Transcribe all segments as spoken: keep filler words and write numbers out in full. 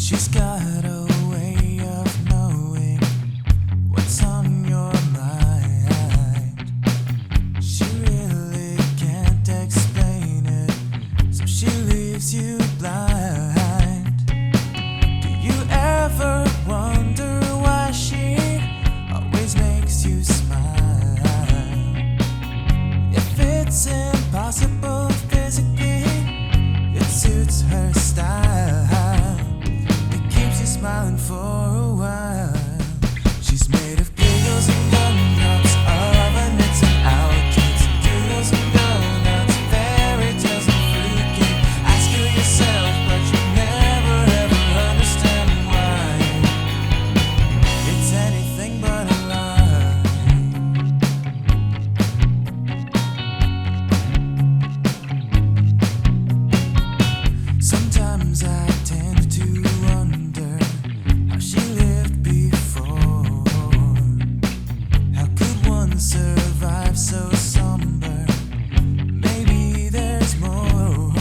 She's got a way of knowing what's on your mind. She really can't explain it, so she leaves you blind. Do you ever wonder why she always makes you smile? If it's impossible physically, it suits her style. Smiling for a while. She's made of giggles and gumdrops, ovens and alligators, doodles and donuts, fairy tales and fruit cake. Ask her yourself, but you never ever understand why. It's anything but a lie. Sometimes I tend to wonder she lived before. How could one survive so somber? Maybe there's more.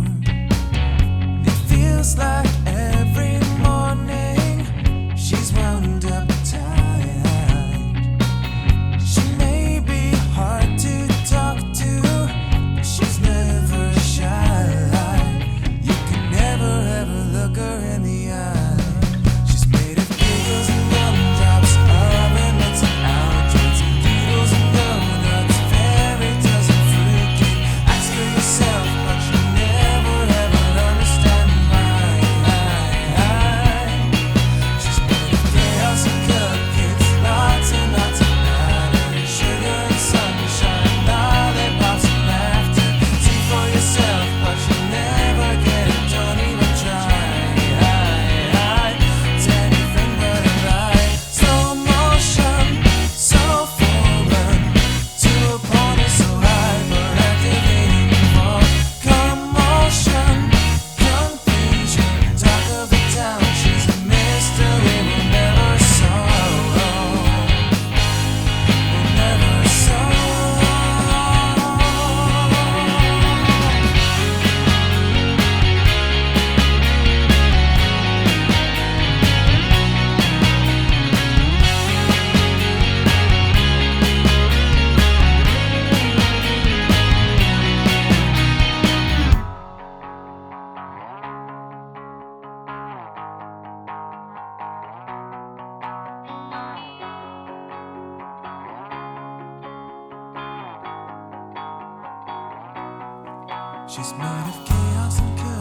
It feels like every morning she's wound up tight. She may be hard to talk to, but she's never shy. You can never ever look her in the eye. She's made of chaos and chaos.